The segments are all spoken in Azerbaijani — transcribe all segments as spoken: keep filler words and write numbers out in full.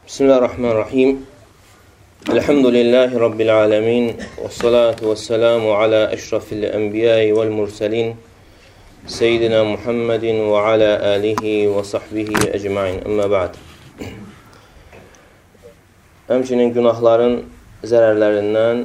Bismillahirrahmanirrahim. Elhamdülillahi Rabbil alemin. Və salatu və selamu ala əşrafil ənbiyai vəl mursalin. Seyyidina Muhammedin və ala alihi və sahbihi əcmain. Əmmə ba'd. Həmçinin günahların zərərlərindən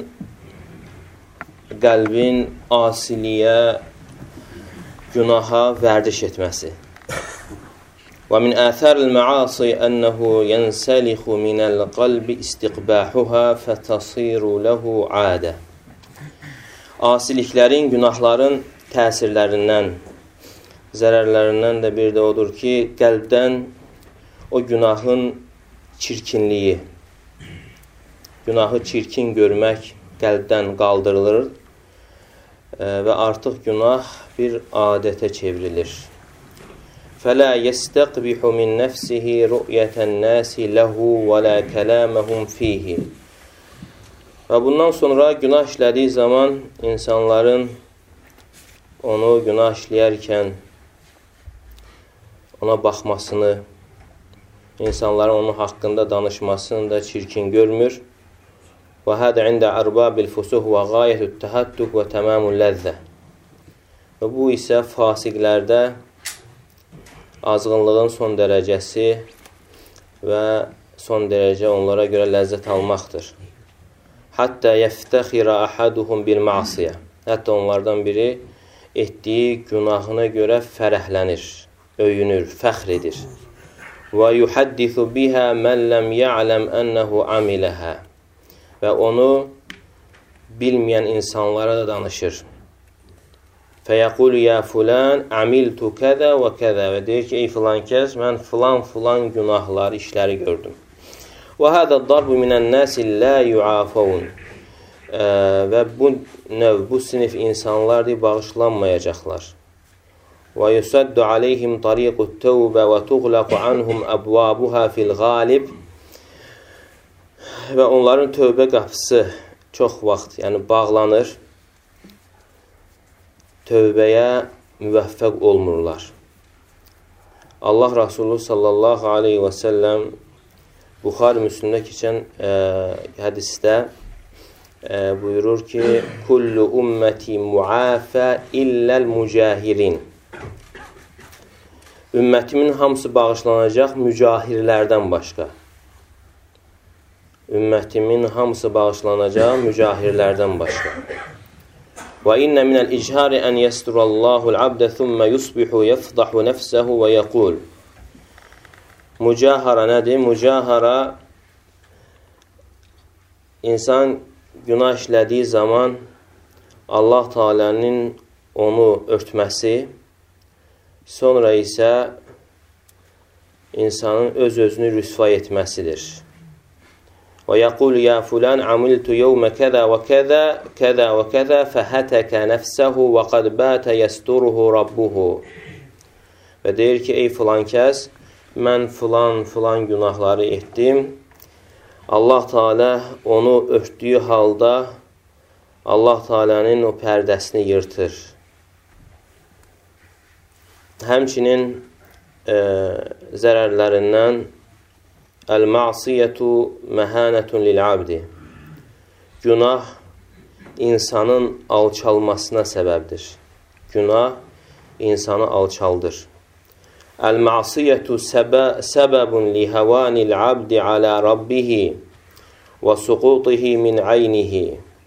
qəlbin asiliyə, günaha vərdiş etməsi. ومن آثار المعاصي أنه ينسلخ من القلب استقباحها فتصير له عادة. Asiliklərin, günahların təsirlərindən, zərərlərindən də bir də odur ki, qəlbdən o günahın çirkinliyi, günahı çirkin görmək qəlbdən qaldırılır və artıq günah bir adətə çevrilir. فَلَا يَسْتَقْبِحُ مِنْ نَفْسِهِ رُؤْيَةَ النَّاسِ لَهُ وَلَا كَلَامَهُمْ فِيهِ. Və bundan sonra günah işlədiyi zaman insanların onu günah işləyərkən ona baxmasını, insanların onun haqqında danışmasını da çirkin görmür. وَهَذَا عِنْدَ أَرْبَابِ الْفُسُوقِ وَغَايَةُ التَّهَتُّكِ وَتَمَامُ اللَّذَّةِ. Və bu isə fasiqlərdə azğınlığın son dərəcəsi və son dərəcə onlara görə ləzzət almaqdır. Hətta yəftəxirə əhaduhum bil məsiyə. Hətta onlardan biri etdiyi günahına görə fərəhlənir, öyünür, fəxr edir. Və yuhaddisu biha mən ləm ya'ləm ənəhu amiləhə. Və onu bilməyən insanlara da danışır. فَيَقُولُ يَا فُلَانْ عَمِلْتُ كَذَا وَكَذَا. Və deyir ki, ey filan kəs, mən filan filan günahları, işləri gördüm. وَهَذَا الضَّرْبُ مِنَ النَّاسِ لَا يُعَافَوْنَ. Və bu növ, bu sinif insanlar deyir, bağışlanmayacaqlar. وَيُسَدُّ عَلَيْهِمْ طَرِيقُ التَّوْبَ وَتُغْلَقُ عَنْهُمْ أَبْوَابُهَا فِي الْغَالِبِ. Və onların tövbə qapısı çox vaxt, yəni bağlanır. Tövbəyə müvəffəq olmurlar. Allah Rasulü sallallahu aleyhi və səlləm Buxari Müslimdə keçən e, hədisdə e, buyurur ki, Kullu ümməti muafə illəl mücahirin. Ümmətimin hamısı bağışlanacaq mücahirlərdən başqa. Ümmətimin hamısı bağışlanacaq mücahirlərdən başqa. وَإِنَّ مِنَ الْإِجْهَارِ أَنْ يَسْتُرَ اللّٰهُ الْعَبْدَ ثُمَّ يُصْبِحُ يَفْضَحُ نَفْسَهُ وَيَقُولُ. Mücahara nədir? Mücahara, insan günah işlədiyi zaman Allah Teala'nın onu örtməsi, sonra isə insanın öz-özünü rüsva etməsidir. وَيَقُولُ يَا فُلَانْ عَمِلْتُ يَوْمَ كَذَا وَكَذَا كَذَا وَكَذَا فَهَتَكَ نَفْسَهُ وَقَدْ بَاتَ يَسْتُرُهُ رَبُّهُ. Və deyir ki, ey filan kəs, mən filan filan günahları etdim. Allah Teala onu örtdüyü halda Allah Teala'nın o pərdəsini yırtır. Həmçinin e, zərərlərindən Əl-məsiyyətu məhanətun lil-abdi. Günah insanın alçalmasına səbəbdir. Günah insanı alçaldır. Əl-məsiyyətu səbəbun lihəvanil-abdi alə rabbihi və suqutihi min aynihi.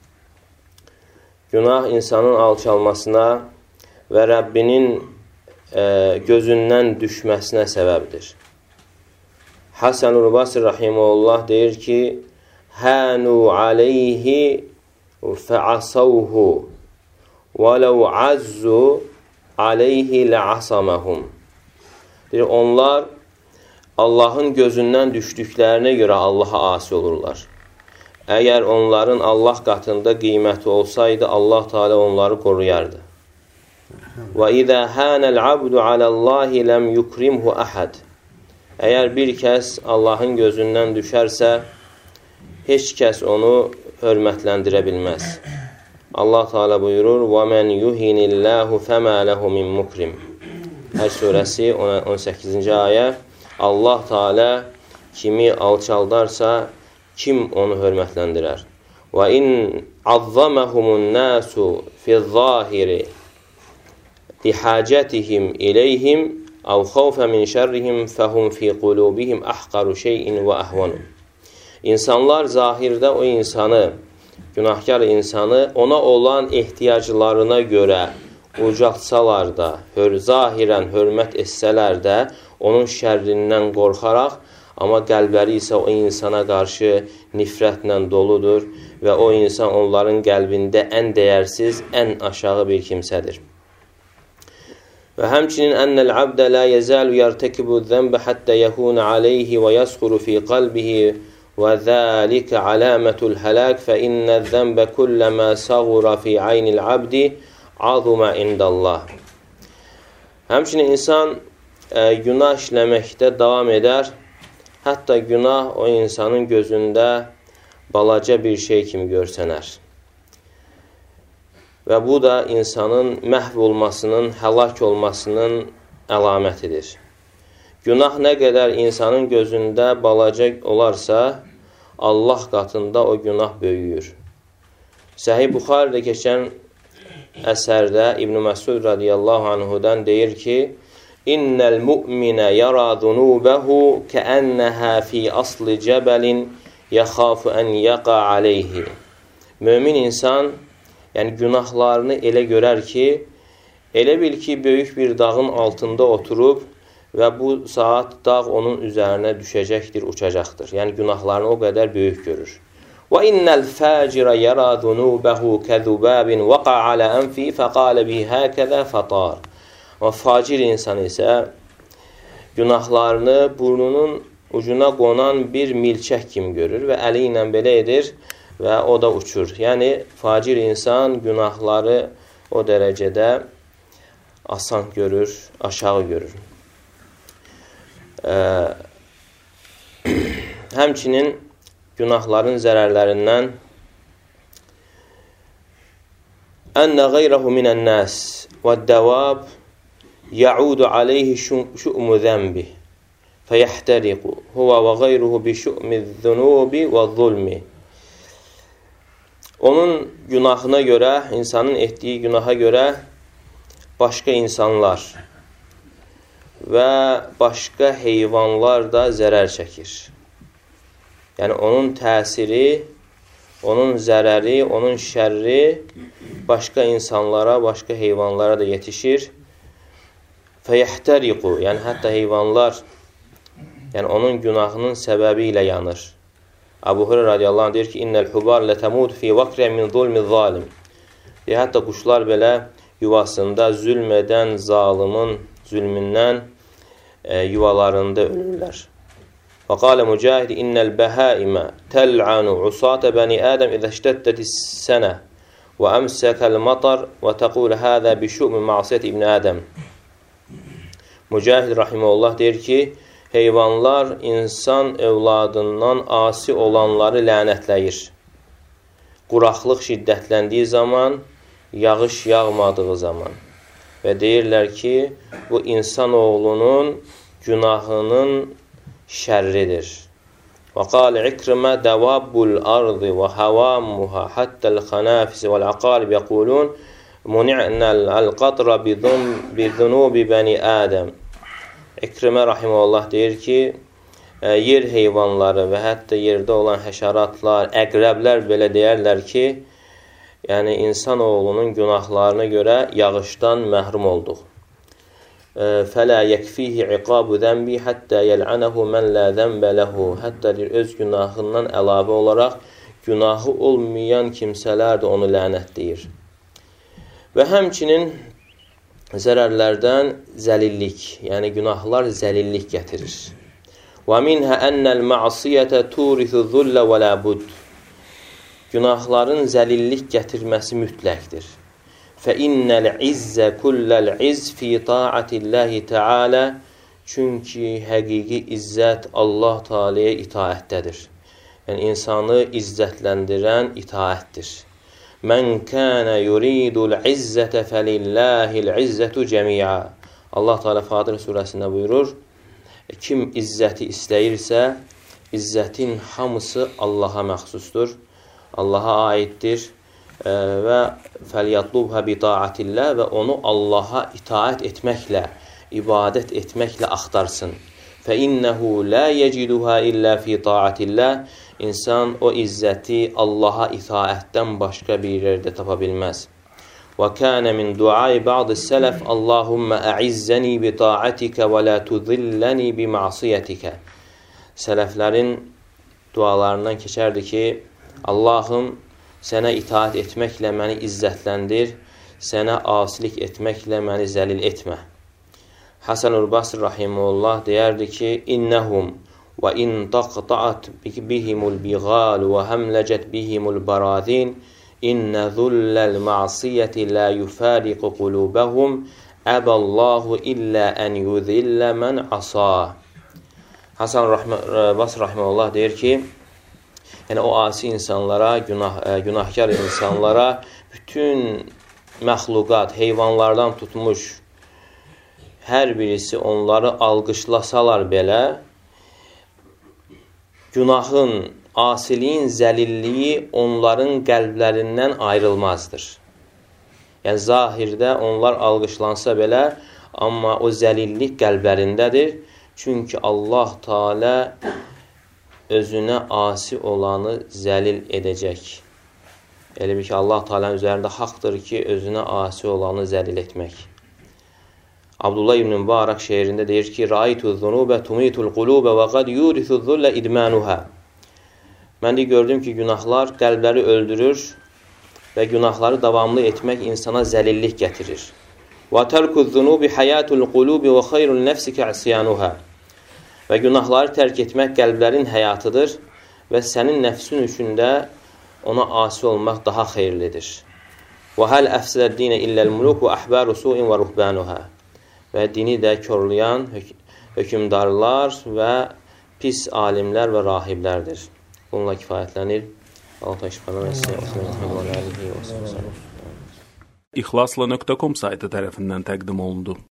Günah insanın alçalmasına və Rəbbinin e, gözündən düşməsinə səbəbdir. Hasan-ül Basri rahimehullah deyir ki, Hənu aleyhi fəasavhu və ləv azzu aleyhi ləasaməhum. Deyir, onlar Allahın gözündən düşdüklərinə görə Allaha asi olurlar. Əgər onların Allah qatında qiyməti olsaydı, Allah Teala onları qoruyardı. Və izə hənəl abdu aləllahi ləm yukrimhu əhəd. Əgər bir kəs Allahın gözündən düşərsə, heç kəs onu hörmətləndirə bilməz. Allah Teala buyurur, وَمَنْ يُهِنِ اللّٰهُ فَمَا لَهُ مِنْ مُكْرِمٍ. Həc surəsi on səkkizinci ayə. Allah Teala kimi alçaldarsa, kim onu hörmətləndirər? Və in azzamahumun nasu fiz-zahiri lihacatihim ilayhim aw khawfa min şerrihim fahum fi qulubihim ahqaru şey'in və ahvanu. İnsanlar zahirdə o insanı, günahkar insanı ona olan ehtiyaclarına görə ucaltsalar da, hör, zahirən hörmət etsələr də, onun şərrindən qorxaraq, amma qəlbləri isə o insana qarşı nifrətlə doludur və o insan onların qəlbində ən dəyərsiz, ən aşağı bir kimsədir. Və həmçinin ennel abdə la yezalu yertekibu zənbə hatta yahuna aleyhi və yasxuru fi qalbihi və zəlikə aləmətul həlak fə innəl zənbə kulləmə sağura fi aynil abdi azuma indallah. Həmçinin insan e, günah işləməkdə davam edər, hətta günah o insanın gözündə balaca bir şey kimi görsənər. Və bu da insanın məhv olmasının, həlak olmasının əlamətidir. Günah nə qədər insanın gözündə balaca olarsa, Allah qatında o günah böyüyür. Səhih Buxaridə keçən əsərdə İbn Məsud radiyallahu anhudan deyir ki, İnnəl mu'minə yara zunubəhu kəənnəhə fi asli cəbəlin yəxafu ən yaqa aleyhi. Mömin insan, yəni günahlarını elə görər ki, elə bil ki, böyük bir dağın altında oturub və bu saat dağ onun üzərinə düşəcəkdir, uçacaqdır. Yəni günahlarını o qədər böyük görür. Və innəl fəcirə yərə zunubəhu kəzubabin vəqa alə ənfi fəqalə bihi həkədə fətar. Və facir insan isə günahlarını burnunun ucuna qonan bir milçək kimi görür və əli ilə belə edir və o da uçur. Yəni facir insan günahları o dərəcədə asan görür, aşağı görür. Ə, həmçinin günahların zərərlərindən ənnə qeyrahu minən nəs və dəvab ya'udu aleyhi şu'mu zəmbi fəyəhtəriqu huvə və qeyruhu bi şu'mi zunubi və zulmi. Onun günahına görə, insanın etdiyi günaha görə başqa insanlar və başqa heyvanlar da zərər çəkir. Yəni, onun təsiri, onun zərəri, onun şərri başqa insanlara, başqa heyvanlara da yetişir. Fəyəhtəriqu, yəni hətta heyvanlar, yəni onun günahının səbəbi ilə yanır. Əbu Hüreyra radiyallahu anh deyir ki, İnnəl hubar lətəmud fi vaqrə min zulmi zalim. Deyir, hətta quşlar belə yuvasında zülm edən zalimin zülmündən e, yuvalarında ölürlər. Və qalə Mücahid, İnnəl bəhəimə təl'anu usatə bəni Ədəm izə iştəddətis sənə və əmsəkəl matar və təqul həzə bi şu'mi məsiyyət İbn Ədəm. Mücahid rahiməhullah deyir ki, heyvanlar insan övladından asi olanları lənətləyir. Quraqlıq şiddətləndiyi zaman, yağış yağmadığı zaman. Və deyirlər ki, bu insan oğlunun günahının şərridir. Və qalə İkrimə dəvabbul ardı və həvamuha hattəl xanafisi vəl aqalib yəqulun muni'nəl əl-qatra bizunubi bəni Ədəm. İkrimə rahiməhullah deyir ki, yer heyvanları və hətta yerdə olan həşəratlar, əqrəblər belə deyərlər ki, yəni insan oğlunun günahlarına görə yağışdan məhrum olduq. Fələ yəkfihi iqabu zəmbi həttə yəl'ənəhu mən lə zəmbə ləhu. Hətta öz günahından əlavə olaraq günahı olmayan kimsələr də onu lənətləyir. Və həmçinin zərərlərdən zəlillik, yəni günahlar zəlillik gətirir. Və minhə ennəl məsiyyətə turithu zullə və lə bud. Günahların zəlillik gətirməsi mütləqdir. فَإِنَّ الْعِزَّ كُلَّ الْعِزْ فِي طَاعَةِ اللّٰهِ تَعَالَى. Çünki həqiqi izzət Allah Teala'ya itaətdədir. Yəni insanı izzətləndirən itaətdir. Mən kənə yuridul izzətə fəlilləhil izzətu cəmiə. Allah Teala Fatir surəsində buyurur, kim izzəti istəyirsə, izzətin hamısı Allaha məxsusdur, Allaha aiddir e, və fəliyatlubhə bi taatillah və onu Allaha itaət etməklə, ibadət etməklə axtarsın. Fəinnəhu la yeciduha illə fi taatillah. İnsan o izzəti Allaha itaətdən başqa bir yerdə tapa bilməz. Və kənə min duai ba'd sələf Allahummə ə'izzəni bi taatikə və la tudilləni bi ma'siyyətikə. Sələflərin dualarından keçərdi ki, Allahım, sənə itaat etməklə məni izzətləndir, sənə asilik etməklə məni zəlil etmə. Hasan-ül Basri rahimehullah deyərdi ki, İnnəhum və in taqta'at bihimul biğal və həmləcət bihimul baradin İnnə zulləl ma'siyyəti la yufariqu qulubəhum əbəllahu illə ən yuzillə mən asah. Hasan Basri rahimehullah deyir ki, yəni o asi insanlara, günah, günahkar insanlara bütün məxluqat, heyvanlardan tutmuş hər birisi onları alqışlasalar belə, günahın, asiliyin zəlilliyi onların qəlblərindən ayrılmazdır. Yəni zahirdə onlar alqışlansa belə, amma o zəlillik qəlblərindədir. Çünki Allah Teala özünə asi olanı zəlil edəcək. Elə bir ki, Allah Teala'nın üzərində haqdır ki, özünə asi olanı zəlil etmək. Abdullah ibn Mübarək şeirində deyir ki, Raitu zunubə tumitul qulubə və qad yurithu zullə idmanuhə. Mən də gördüm ki, günahlar qəlbləri öldürür və günahları davamlı etmək insana zəlillik gətirir. Və tərku zunubi hayatul qulubi və xayrul nəfsikə isyanuhə. Və günahları tərk etmək qəlblərin həyatıdır və sənin nəfsin üçün də ona asi olmaq daha xeyirlidir. Və həl əfsədə dinə illəl muluk və əhbəru suin və ruhbanuhə. Və dini də körlayan hökümdarlar və pis alimlər və rahiblərdir. Bununla kifayətlənir. Allah İxlasla nöqtə com saytı tərəfindən təqdim olundu.